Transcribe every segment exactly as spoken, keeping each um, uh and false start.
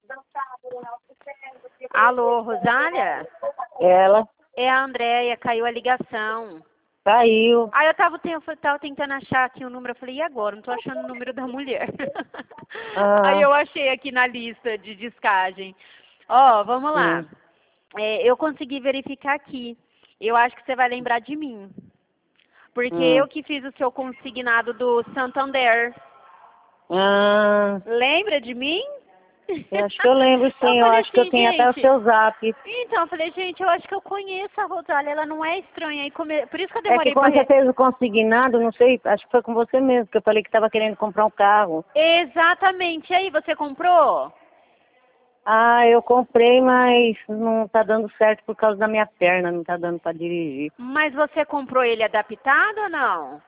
Alô, Rosália? Ela É a Andréia, caiu a ligação. caiu. Aí eu tava, ten- eu tava tentando achar aqui o número, eu falei, e agora? Não tô achando o número da mulher. Ah, Aí eu achei aqui na lista de descagem. Ó, vamos lá. hum, É, eu consegui verificar aqui. Eu acho que você vai lembrar de mim. Porque hum. eu que fiz o seu consignado do Santander. Ah, Lembra de mim? eu acho que eu lembro Eu sim. Eu falei acho que eu assim, tenho até o gente. seu zap. Então, eu falei, gente, eu acho que eu conheço a Rosália, ela não é estranha. E come... Por isso que eu É que demorei para... quando você Re... fez o consignado, não sei, acho que foi com você mesmo, que eu falei que estava querendo comprar um carro. Exatamente. E aí, você comprou? Ah, eu comprei, mas não tá dando certo por causa da minha perna, não tá dando para dirigir. Mas você comprou ele adaptado ou não?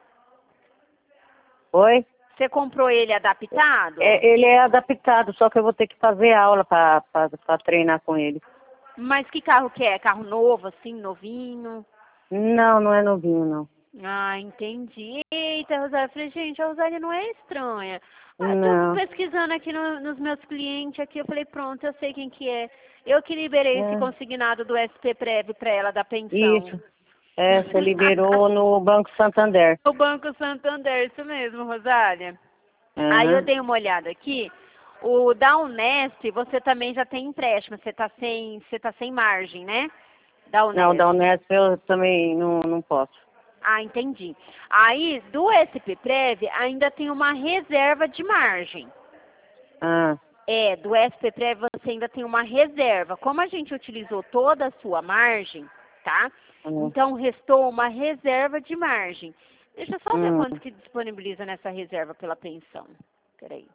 Oi? Você comprou ele adaptado? É, ele é adaptado, só que eu vou ter que fazer aula para treinar com ele. Mas que carro que é? Carro novo, assim, novinho? Não, não é novinho, não. Ah, entendi. Eita, Rosália, eu falei, gente, a Rosália não é estranha. Ah, tô Não. pesquisando aqui no- nos meus clientes aqui, eu falei, pronto, eu sei quem que é. Eu que liberei esse É, consignado do S P Prev para ela da pensão. isso. É, você liberou no Banco Santander. O Banco Santander, isso mesmo, Rosália. Aí eu Aham. dei uma olhada aqui. O da Unesp, você também já tem empréstimo, você tá sem, você tá sem margem, né? Da Não, Unesp. da Unesp eu também não, não posso. Ah, entendi. Aí, do S P Prev, ainda tem uma reserva de margem. Ah, É, do S P Prev você ainda tem uma reserva. Como a gente utilizou toda a sua margem, tá? hum, Então, restou uma reserva de margem. Deixa eu só ver hum. quanto que disponibiliza nessa reserva pela pensão. Peraí.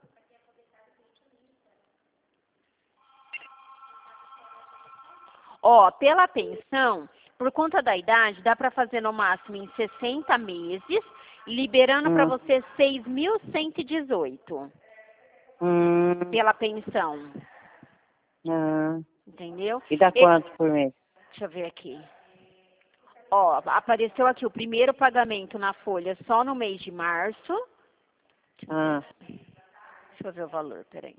Ó, pela pensão, por conta da idade, dá para fazer no máximo em sessenta meses, liberando para Hum, você seis mil cento e dezoito hum, pela pensão, ah. entendeu? E dá E- quanto por mês? deixa eu ver aqui. Ó, apareceu aqui o primeiro pagamento na folha só no mês de março. Deixa eu ver, Ah, deixa eu ver o valor, peraí.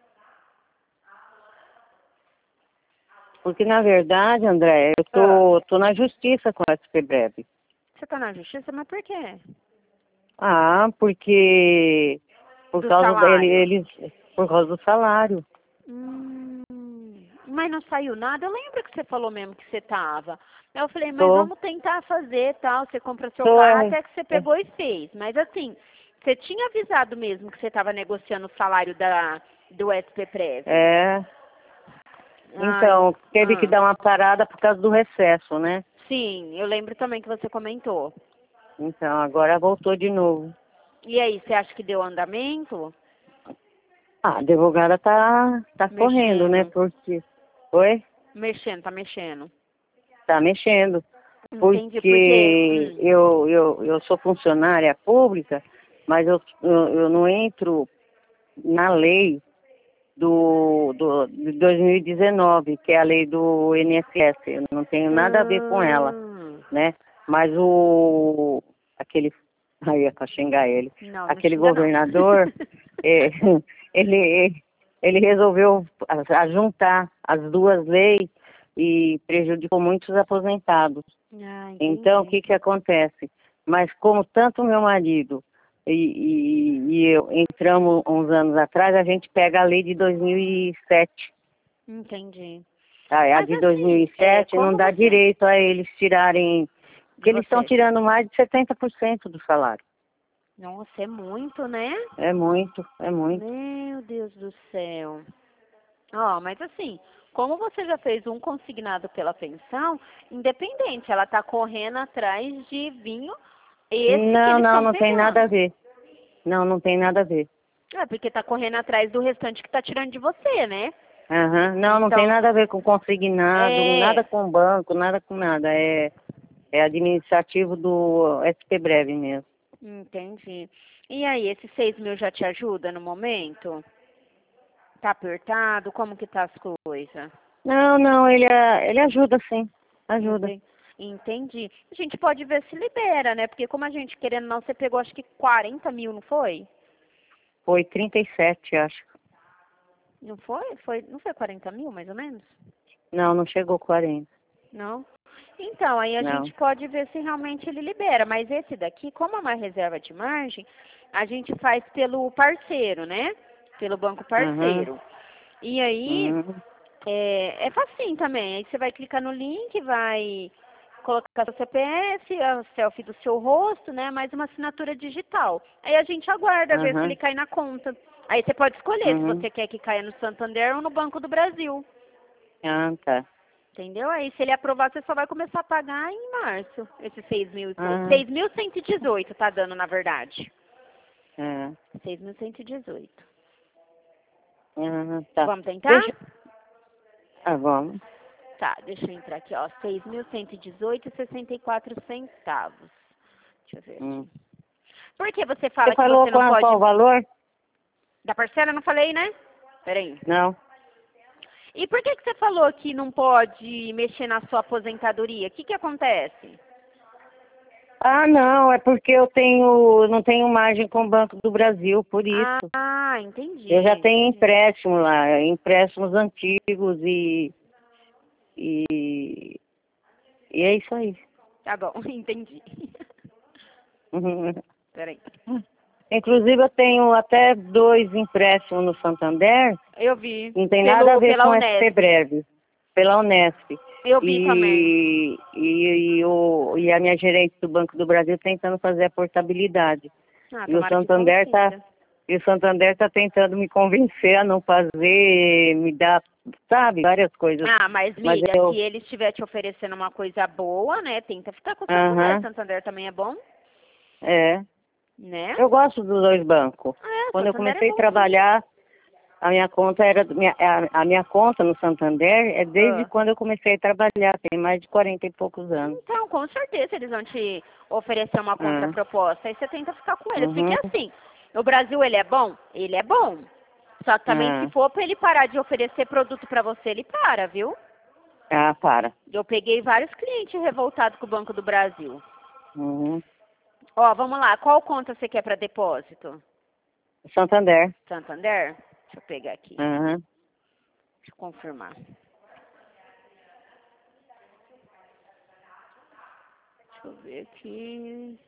porque na verdade, André, eu Ah, tô, tô na justiça com a S P Breve. você tá na justiça, mas por quê? Ah, porque por Do causa dele, salário. eles, por causa do salário. Hum, mas não saiu nada. Eu lembro que você falou mesmo que você tava. Eu falei, mas Tô, vamos tentar fazer tal. Você compra seu tô, carro é, até que você é, pegou e fez. Mas assim, você tinha avisado mesmo que você estava negociando o salário da, do S P Prev. é. Ai, Então, teve que ah, dar uma parada por causa do recesso, né? sim, eu lembro também que você comentou. Então, agora voltou de novo. E aí, você acha que deu andamento? Ah, a advogada tá, tá correndo, né? Mexendo. Porque. Oi? Mexendo, tá mexendo. Tá mexendo. Entendi, porque. Porque Hum, eu, eu, eu sou funcionária pública, mas eu, eu, eu não entro na lei do, do, de dois mil e dezenove, que é a lei do I N S S. Eu não tenho nada a ver com ela, hum, né? Mas o. Aquele. Aí é pra xingar ele. não, não Aquele xinga não. governador, é, ele, ele resolveu a- a juntar as duas leis e prejudicou muitos aposentados. Ah, Então, o entendi. que que acontece? Mas como tanto meu marido e, e, e eu entramos uns anos atrás, a gente pega a lei de dois mil e sete. Entendi. A, a Mas de assim, é, dois mil e sete não como dá você. direito a eles tirarem, De porque eles estão você. tirando mais de setenta por cento do salário. Nossa, é muito, né? É muito, é muito. Meu Deus do céu. Ó, mas assim, como você já fez um consignado pela pensão, independente, ela tá correndo atrás de vinho esse que Não, eles não, estão não tem nada a pegando. ver. Não, não tem nada a ver. É, porque tá correndo atrás do restante que tá tirando de você, né? Aham. Não, não tem Então, nada a ver com consignado, nada é, com banco, nada com nada. É, é administrativo do S P Breve mesmo. entendi. E aí, esses seis mil já te ajuda no momento? Tá apertado? Como que tá as coisas? Não, não, ele, é- ele ajuda sim, ajuda. Enten- Entendi. A gente pode ver se libera, né? Porque como a gente, querendo ou não, você pegou acho que quarenta mil, não foi? Foi trinta e sete, acho. Não foi? Foi, não foi quarenta mil, mais ou menos? Não, não chegou quarenta. Não? Então, aí a Não. gente pode ver se realmente ele libera. Mas esse daqui, como é uma reserva de margem, a gente faz pelo parceiro, né? Pelo banco parceiro. Uhum. E aí, Uhum. é, é facinho também. Aí você vai clicar no link, vai colocar seu C P F, a selfie do seu rosto, né? Mais uma assinatura digital. Aí a gente aguarda ver se Uhum. ele cai na conta. Aí você pode escolher se Uhum. você quer que caia no Santander ou no Banco do Brasil. Ah, tá. Entendeu? Aí se ele aprovar, você só vai começar a pagar em março. Esses seis mil e pouco. Ah, seis mil cento e dezoito tá dando, na verdade. é. seis mil cento e dezoito. Ah, tá. Vamos tentar? Deixa... Ah, vamos. Tá, deixa eu entrar aqui, ó. seis mil cento e dezoito e sessenta e quatro centavos. Deixa eu ver Hum. aqui. Por que você Você fala que falou você não qual, pode... qual o valor? Da parcela, não falei, né? Peraí. Não. E por que, que você falou que não pode mexer na sua aposentadoria? O que, que acontece? Ah, não, é porque eu tenho, não tenho margem com o Banco do Brasil, por Ah, isso. ah, entendi. Eu já tenho Entendi. empréstimo lá, empréstimos antigos e, e, e é isso aí. Tá bom, entendi. Peraí. Inclusive eu tenho até dois empréstimos no Santander, Eu vi. não tem nada a Pelo, ver pela com S P Unesp. Breve, pela Unesp. Eu vi também. E, e, e, o, e a minha gerente do Banco do Brasil tentando fazer a portabilidade. Ah, E o tomara que Santander tá, consiga. e o Santander tá tentando me convencer a não fazer, me dar, sabe, várias coisas. Ah, mas, Mas Miriam, eu, se ele estiver te oferecendo uma coisa boa, né, tenta ficar com o Santander. aham, Santander também é bom, é. né? Eu gosto dos dois bancos. É, Quando eu Santander é comecei a bom sim. trabalhar, a minha conta era, minha- a, a minha conta no Santander é desde Ah. quando eu comecei a trabalhar, tem mais de quarenta e poucos anos. Então, com certeza eles vão te oferecer uma Ah, contraproposta. Aí você tenta ficar com eles. Porque uhum, assim, o Brasil ele é bom? Ele é bom. Só que também se ah, for para ele parar de oferecer produto para você, ele para, viu? ah, para. Eu peguei vários clientes revoltados com o Banco do Brasil. Uhum. Ó, vamos lá. Qual conta você quer para depósito? Santander. Santander? Deixa eu pegar aqui. Uhum. Deixa eu confirmar. Deixa eu ver aqui.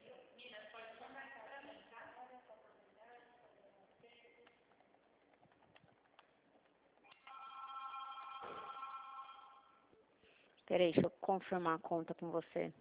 Peraí, deixa eu confirmar a conta com você.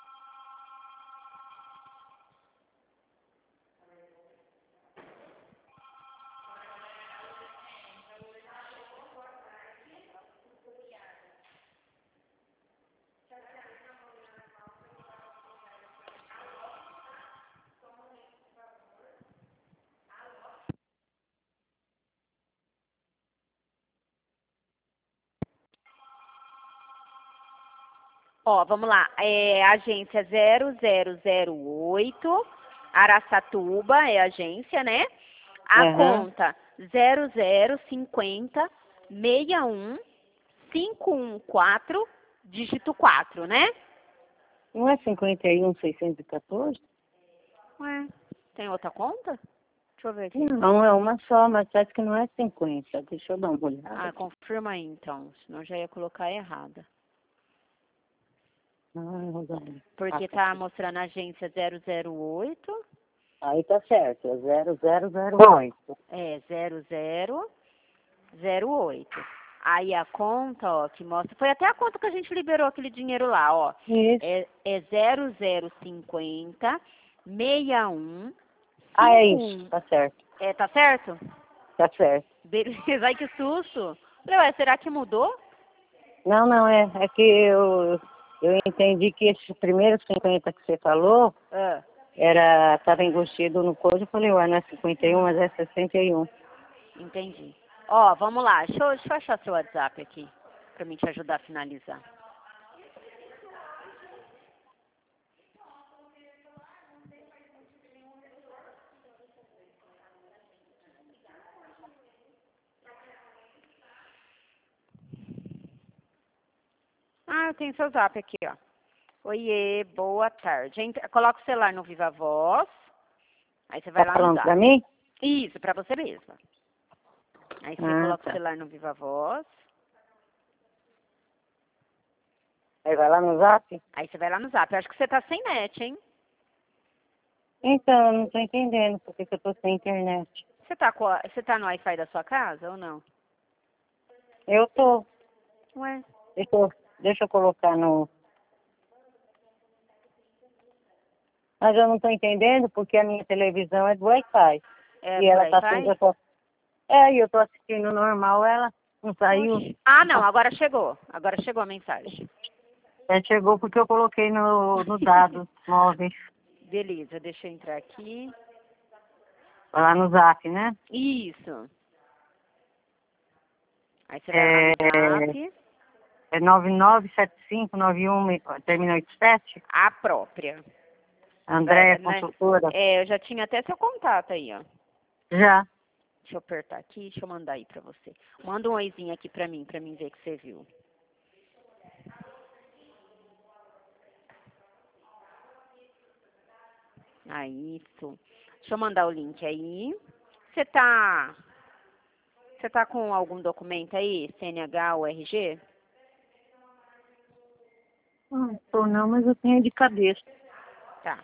Ó, vamos lá. É agência zero zero zero oito, Araçatuba é a agência, né? A Uhum. conta zero zero cinquenta sessenta e um cinco um quatro, dígito quatro, né? Não é cinquenta e um, seiscentos e quatorze? Ué, tem outra conta? Deixa eu ver aqui. Não, é uma só, mas parece que não é cinquenta. Deixa eu dar uma olhada Ah, aqui. confirma aí então, senão eu já ia colocar errada. Ah, Rosane. Ah, Porque tá tá aqui. mostrando a agência zero zero oito, Aí tá certo, é zero zero zero oito. é zero zero zero oito. Aí a conta, ó, que mostra, foi até a conta que a gente liberou aquele dinheiro lá, ó. Isso. É, é zero zero cinquenta sessenta e um Ah, é cinquenta e isso, um. tá certo, É, tá certo? tá certo. Beleza, ai que susto. Falei, ué, será que mudou? Não, não, é, é que eu, eu entendi que esses primeiros cinquenta que você falou, Ah, era, estava embutido no código, eu falei, ué, não é cinquenta e um, mas é sessenta e um. entendi. Ó, vamos lá, deixa eu, deixa eu achar seu WhatsApp aqui, pra mim te ajudar a finalizar. Ah, eu tenho seu zap aqui, ó. Oiê, boa tarde. Entra, coloca o celular no Viva Voz, aí você vai Tá lá no falando pra zap. mim? Isso, pra você mesma. Aí você Ah, coloca o tá. celular no Viva Voz. Aí vai lá no Zap? Aí você vai lá no Zap. Eu acho que você tá sem net, hein? Então, eu não tô entendendo porque que eu tô sem internet. Você tá, com a- você tá no Wi-Fi da sua casa ou não? Eu tô. Ué? Deixa eu, deixa eu colocar no... Mas eu não tô entendendo porque a minha televisão é do Wi-Fi. É E do ela tá sem... Wi-Fi? Eu tô... É, e eu tô assistindo normal, ela não saiu. Oxi. Ah, não. Agora chegou. Agora chegou a mensagem. É, chegou porque eu coloquei no, no dados móveis. Beleza, deixa eu entrar aqui. Lá no Zap, né? Isso. Aí você vai lá É, no Zap. é nove nove sete cinco nove um, termina oitenta e sete. A própria. Vai, Andréia, né? consultora. É, eu já tinha até seu contato aí, ó. Já. Deixa eu apertar aqui, deixa eu mandar aí pra você. Manda um oizinho aqui pra mim, pra mim ver que você viu. Aí, isso. Deixa eu mandar o link aí. Você tá... Você tá com algum documento aí? C N H ou R G? Não tô não, mas eu tenho de cabeça. Tá.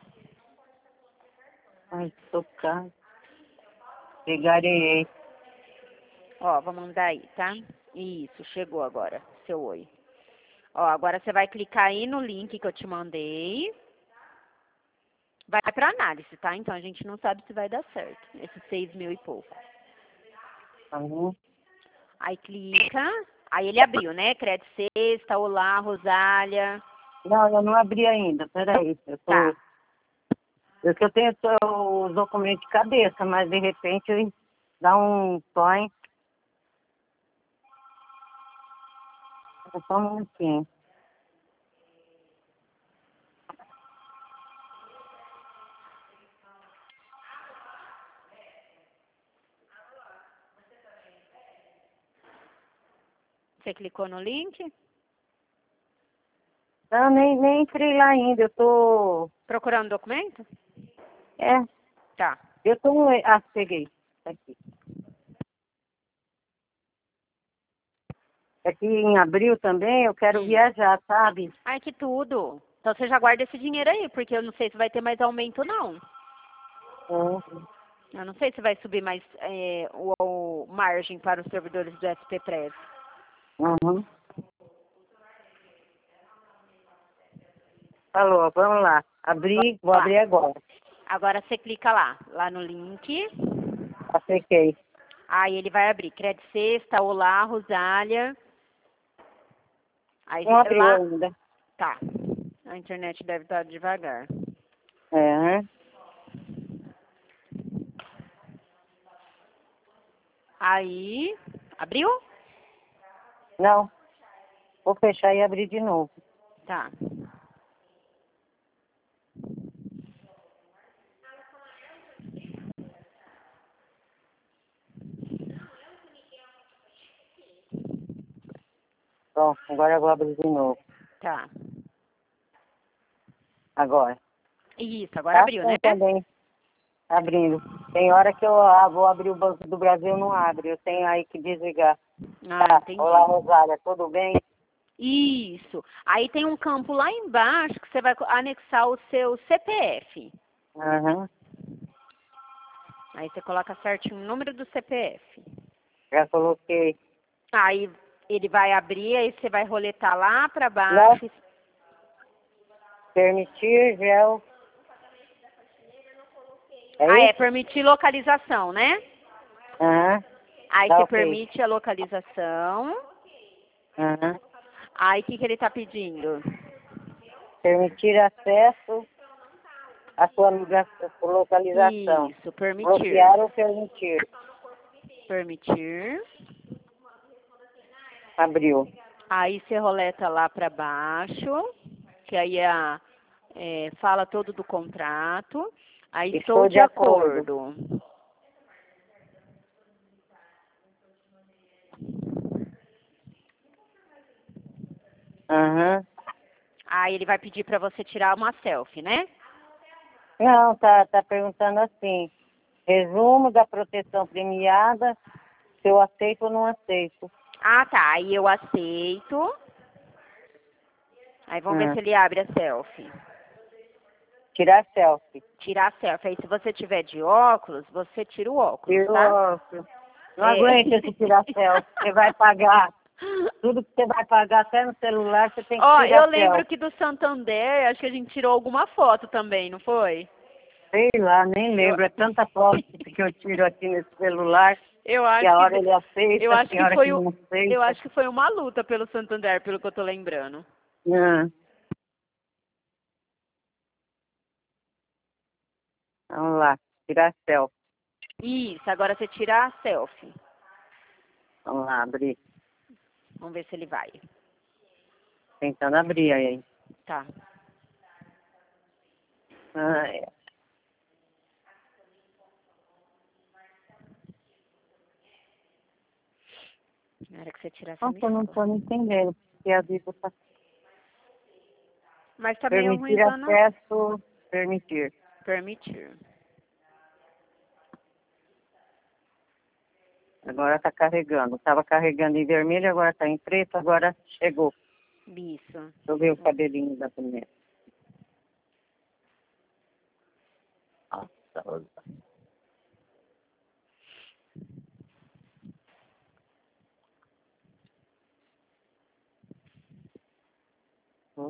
Ai, tocar. Pegarei. Ó, vou mandar aí, tá? Isso, chegou agora, seu oi. Ó, agora você vai clicar aí no link que eu te mandei. Vai pra análise, tá? Então a gente não sabe se vai dar certo. Esses seis mil e pouco. Uhum. Aí clica. Aí ele abriu, né? Crédito Sexta, Olá, Rosália. Não, eu não abri ainda. Peraí. Eu tô. Tá. Eu que eu tenho só os documentos de cabeça, mas de repente ele dá um põe. Só um minutinho. Você clicou no link? Não, nem, nem entrei lá ainda. Eu tô. Procurando documento? É, Tá. eu tô. Ah, peguei. Tá aqui. Aqui em abril também eu quero Hum. viajar, sabe? Ai, que tudo. Então você já guarda esse dinheiro aí, porque eu não sei se vai ter mais aumento, não. Uhum. Eu não sei se vai subir mais é, o, o margem para os servidores do S P Prev. Uhum. Falou, vamos lá. Abri, vou Lá. abrir agora. Agora você clica lá, lá no link. Acertei. Aí ele vai abrir Crédito Sexta, Olá, Rosália. Aí Não abriu lá, ainda. tá. A internet deve estar devagar. É, né? Aí, abriu? Não. Vou fechar e abrir de novo. Tá. Pronto, agora eu vou abrir de novo. Tá. Agora. Isso, agora Tá abriu, né? assim também. Abrindo. Tem hora que eu ah, vou abrir o Banco do Brasil, não abre. Eu tenho aí que desligar. Ah, Tá. entendi. Olá, Rosália. Tudo bem? Isso. Aí tem um campo lá embaixo que você vai anexar o seu C P F. Aham. Aí você coloca certinho o número do C P F. Já coloquei. Aí ele vai abrir, aí você vai roletar lá pra Não. baixo. Permitir, gel. É Ah, é isso? permitir localização, né? Aham. Aí Tá você ok. permite a localização. Aham. Aí o que, que ele tá pedindo? Permitir acesso à sua loga- localização. Isso, permitir. Bloquear ou permitir. Permitir. Abriu. Aí você roleta lá pra baixo, que aí é a, é, fala todo do contrato. Aí Estou estou de de acordo. acordo. Aham. Aí ele vai pedir pra você tirar uma selfie, né? Não, tá, tá perguntando assim. Resumo da proteção premiada se eu aceito ou não aceito. Ah, tá. Aí eu aceito. Aí vamos ver Ah, se ele abre a selfie. tirar selfie. Tirar a selfie. Aí se você tiver de óculos, você tira o óculos, Tiro tá? óculos. Não É. aguento esse tirar selfie. Você vai pagar. Tudo que você vai pagar até no celular, você tem que Ó, tirar eu lembro selfie. que do Santander, acho que a gente tirou alguma foto também, não foi? Sei lá, nem Eu, lembro. É tanta foto que eu tiro aqui nesse celular, eu que acho a que hora ele eu aceita, acho tem que hora que foi o não eu aceita. acho que foi uma luta pelo Santander, pelo que eu tô lembrando. Ah, vamos lá, tirar selfie. Isso, agora você tira a selfie. Vamos lá, abrir. Vamos ver se ele vai. Tentando abrir aí. Tá. Ah, é. Na hora que você tirar, você me Nossa, eu não fala. estou entendendo, porque a vida está... Mas tá meio Permitir ruimzona. acesso, permitir. Permitir. Agora está carregando. Estava carregando em vermelho, agora está em preto, agora chegou. Isso. Deixa eu ver o cabelinho da primeira. Nossa, Hum.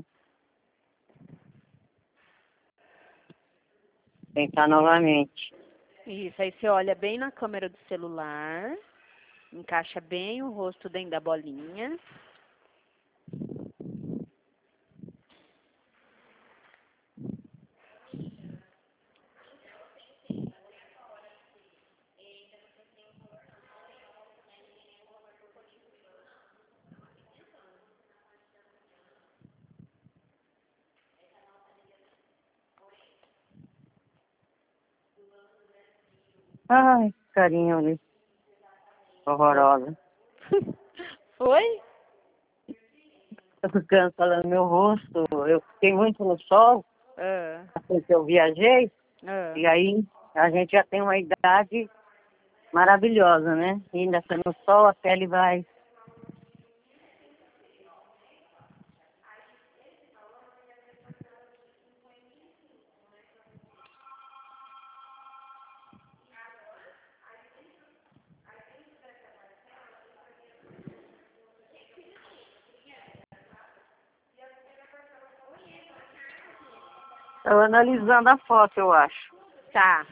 Tentar novamente. Isso. Aí você olha bem na câmera do celular. Encaixa bem o rosto dentro da bolinha. Ai, que carinha ali. Horrorosa. Foi? Tô ficando falando meu rosto. Eu fiquei muito no sol, Ah, assim que eu viajei. ah. E aí a gente já tem uma idade maravilhosa, né? E ainda tá no sol, a pele vai. Tô analisando a foto, eu acho. Tá.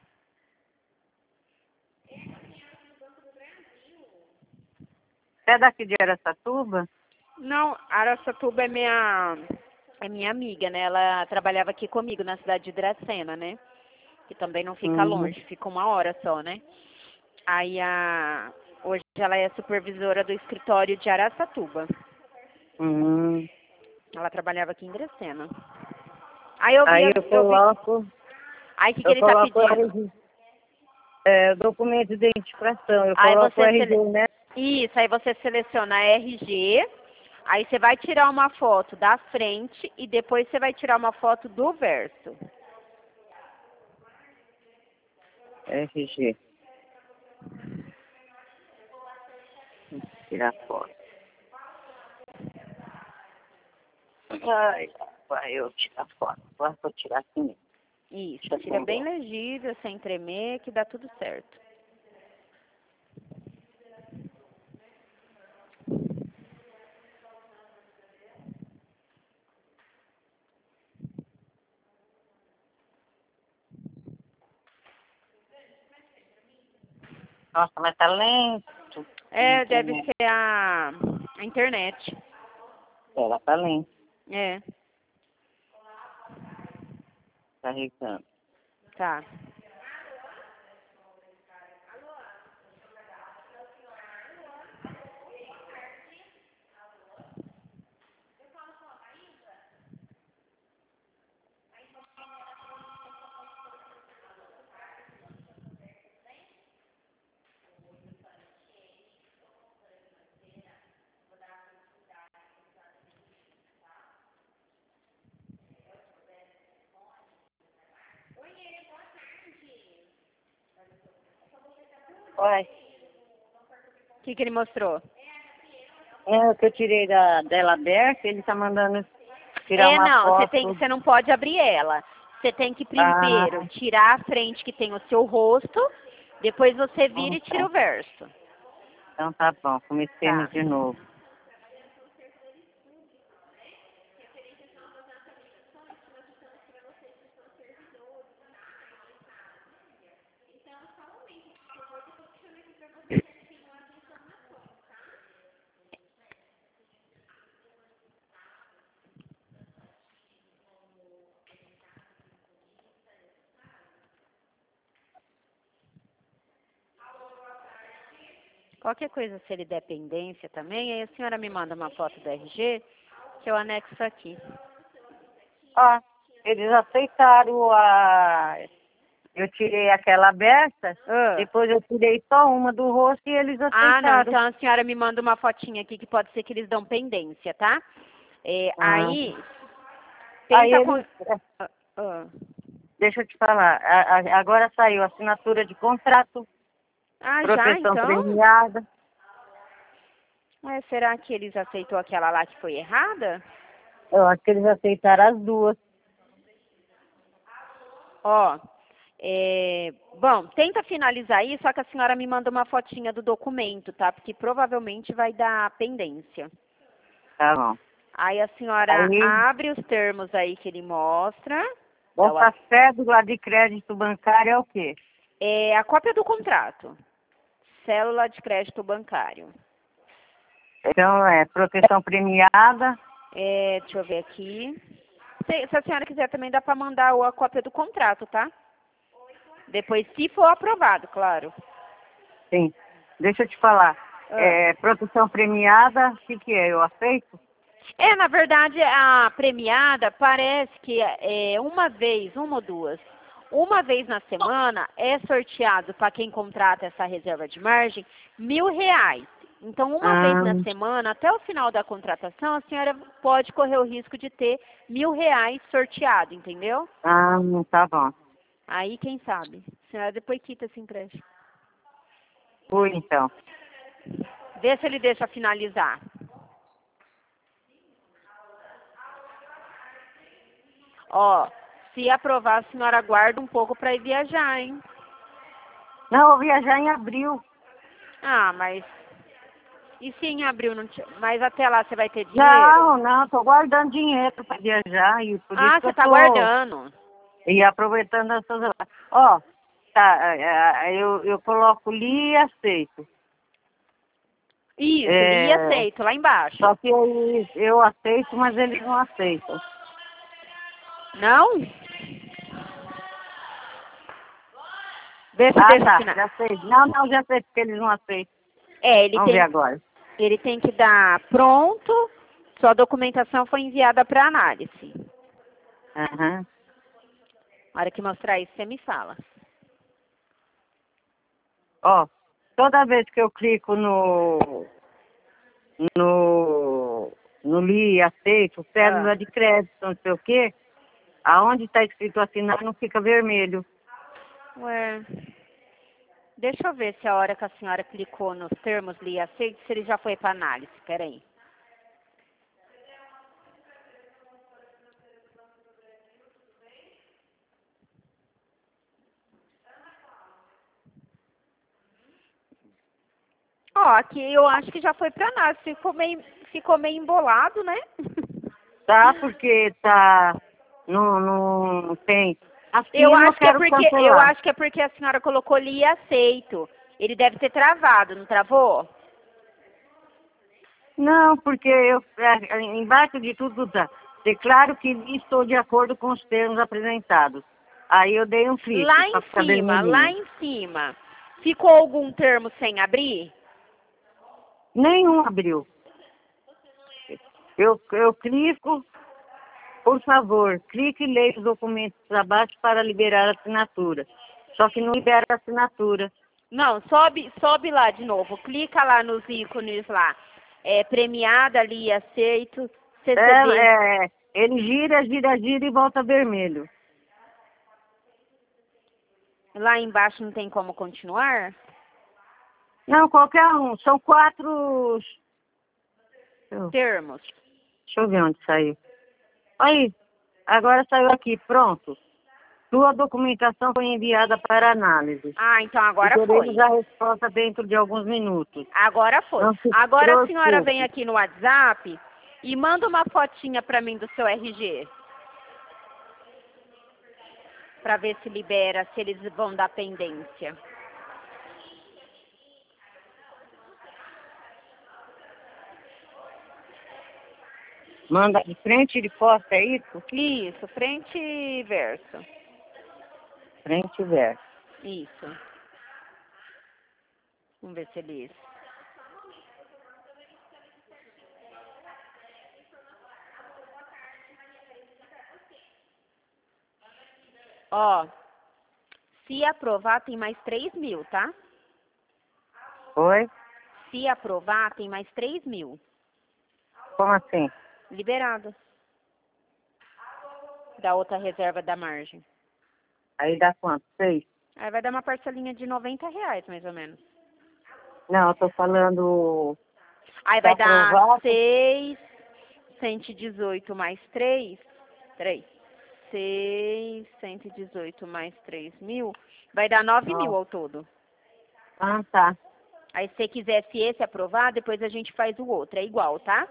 Você é daqui de Araçatuba? Não, Araçatuba é minha, é minha amiga, né? Ela trabalhava aqui comigo na cidade de Dracena, né? Que também não fica Uhum. longe, fica uma hora só, né? Aí a, hoje ela é supervisora do escritório de Araçatuba. Uhum. Ela trabalhava aqui em Dracena. Aí eu vi, Aí eu eu vi. coloco, Aí o que, que eu ele tá coloco o pedindo? R G, é, documento de identificação, eu Aí coloco o você R G, sele... né? Isso, aí você seleciona R G, aí você vai tirar uma foto da frente e depois você vai tirar uma foto do verso. R G. Tirar foto. Ai, vai eu tirar foto. Agora vou tirar aqui mesmo. Isso, Deixa eu tira bem pegar. legível, sem tremer, que dá tudo certo. Nossa, mas tá lento. É, deve ser a, a internet. Ela tá lenta, É, carregando. tá. Vai. que, que ele mostrou? É o que eu tirei da, dela aberta, ele tá mandando tirar É, uma não, você foto. tem, você não pode abrir ela. Você tem que primeiro Ah, tirar a frente que tem o seu rosto, depois você vira então e tira tá. o verso. Então tá bom, Tá. comecemos de novo. Qualquer coisa, se ele der pendência também, aí a senhora me manda uma foto do R G, que eu anexo aqui. Ó, eles aceitaram a... Eu tirei aquela aberta, Ah. depois eu tirei só uma do rosto e eles Ah, não, aceitaram. então a senhora me manda uma fotinha aqui que pode ser que eles dão pendência, tá? É, Ah. aí, Aí tenta com... eles... Ah, ah. Deixa eu te falar, a- a- agora saiu assinatura de contrato, Ah, já, proteção então? premiada. Ué, será que eles aceitou aquela lá que foi errada? Eu acho que eles aceitaram as duas. Ó, é, bom, tenta finalizar aí, só que a senhora me manda uma fotinha do documento, tá? Porque provavelmente vai dar pendência. Tá bom. Aí a senhora Aí, abre os termos aí que ele mostra. Dá o essa ass- cédula de crédito bancário é o quê? É a cópia do contrato. Célula de crédito bancário. Então, é proteção premiada. É, deixa eu ver aqui. Se, se a senhora quiser também dá para mandar a cópia do contrato, tá? Depois, se for aprovado, claro. Sim. Deixa eu te falar. Ah. É, proteção premiada, o que, que é? Eu aceito? É, na verdade, a premiada parece que é uma vez, uma ou duas, uma vez na semana é sorteado para quem contrata essa reserva de margem mil reais. Então, uma vez Ah, na semana, até o final da contratação, a senhora pode correr o risco de ter mil reais sorteado, entendeu? ah, tá bom. Aí, quem sabe? A senhora depois quita esse empréstimo. Fui, então. Vê se ele deixa finalizar. Ó, se aprovar, a senhora aguarda um pouco para ir viajar, hein? Não, eu vou viajar em abril. Ah, mas... E se em abril não... Te... Mas até lá você vai ter dinheiro? Não, não, tô guardando dinheiro para viajar e por isso Ah, que eu você tá tô... guardando. E aproveitando essas... Ó, tá, é, é, eu, eu coloco li e aceito. Isso, li e É, aceito, lá embaixo. só que eu, eu aceito, mas eles não aceitam. Não? Vê se Ah, deixa tá, assinar. já sei. Não, não, já sei porque eles não aceitam. É, ele Vamos ver tem, agora. ele tem que dar pronto, sua documentação foi enviada para análise. Aham. Na hora que mostrar isso, você me fala. Ó, toda vez que eu clico no... No... No li e aceito, Ah. cédula de crédito, não sei o quê, aonde está escrito assinar não fica vermelho. Ué, deixa eu ver se a hora que a senhora clicou nos termos li e aceito, se ele já foi para análise. Peraí. Ó, aqui eu acho que já foi para análise. Ficou meio, ficou meio embolado, né? Tá, porque tá... Não, não tem... Eu Assino, eu acho que é quero porque eu cancelar. acho que é porque a senhora colocou li e aceito. Ele deve ter travado, não travou? Não, porque eu, é, embaixo de tudo tá. Declaro que estou de acordo com os termos apresentados. Aí eu dei um clique Lá para em ficar cima, lá vermelhinho. em cima. Ficou algum termo sem abrir? Nenhum abriu. Eu, eu clico, por favor, clique e leia os documentos abaixo para liberar a assinatura. Só que não libera a assinatura. Não, sobe, sobe lá de novo. Clica lá nos ícones lá. É, premiada ali, aceito, C C B. É, é, ele gira, gira, gira e volta vermelho. Lá embaixo não tem como continuar? Não, qualquer um. São quatro... Deixa termos. Deixa eu ver onde saiu. Aí, agora saiu aqui, pronto. Sua documentação foi enviada para análise. Ah, então agora e teremos foi. a resposta dentro de alguns minutos. Agora foi. Não se Agora a senhora preocupe. vem aqui no WhatsApp e manda uma fotinha para mim do seu R G. Para ver se libera, se eles vão dar pendência. Manda de frente e de costa, é isso? Isso, frente e verso. Frente e verso. Isso. Vamos ver se eles... Ó, se aprovar tem mais três mil, tá? Oi? Se aprovar tem mais três mil. Como assim? Liberado. Da outra reserva da margem. Aí dá quanto? Seis? Aí vai dar uma parcelinha de noventa reais, mais ou menos. Não, eu tô falando... Aí Tá vai dar aprovado? seis, cento e dezoito mais três, três. seis, cento e dezoito mais três mil, vai dar nove Ó. mil ao todo. Ah, tá. Aí se você quisesse esse aprovar, depois a gente faz o outro. É igual, tá?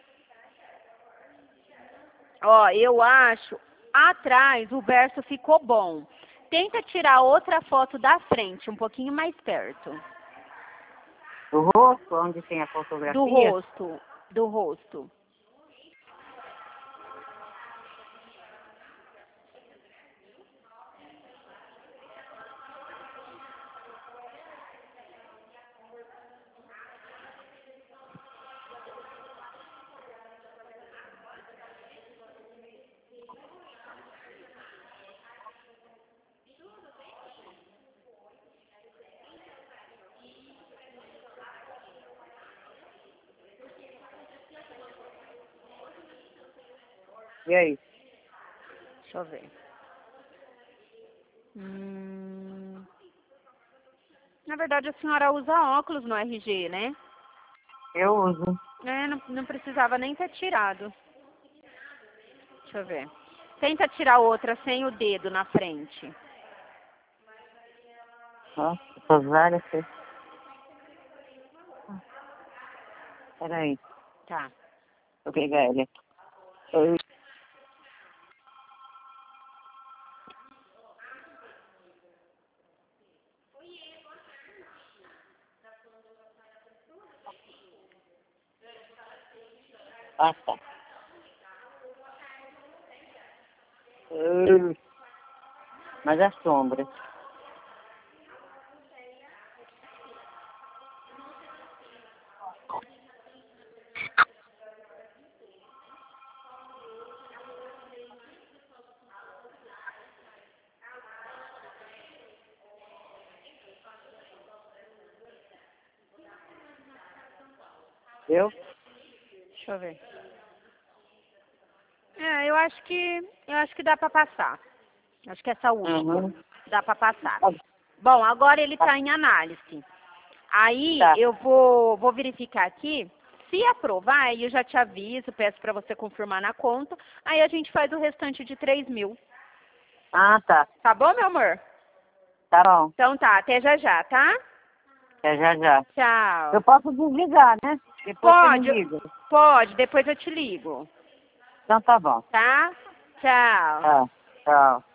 Ó, eu acho, atrás o verso ficou bom. Tenta tirar outra foto da frente, um pouquinho mais perto. Do rosto, onde tem a fotografia? Do rosto, do rosto. E aí? Deixa eu ver. Hum... Na verdade, a senhora usa óculos no R G, né? Eu uso. É, não, não precisava nem ter tirado. Deixa eu ver. Tenta tirar outra sem o dedo na frente. Nossa, essas várias... Peraí, Tá. vou pegar ele aqui. Eu... Ah, tá. Eu... Mas a sombra. Eu? Deixa eu ver. É, eu acho que eu acho que dá pra passar. Acho que essa última Uhum. dá pra passar. Bom, agora ele tá em análise. Aí Tá. eu vou vou verificar aqui. Se aprovar, aí eu já te aviso, peço pra você confirmar na conta. Aí a gente faz o restante de três mil. Ah, tá. Tá bom, meu amor? Tá bom. Então tá, até já já, tá? É já já. Tchau. Eu posso desligar, né? Depois Pode, você me liga. pode, depois eu te ligo. Então tá bom. Tá? Tchau. Tá. Tchau.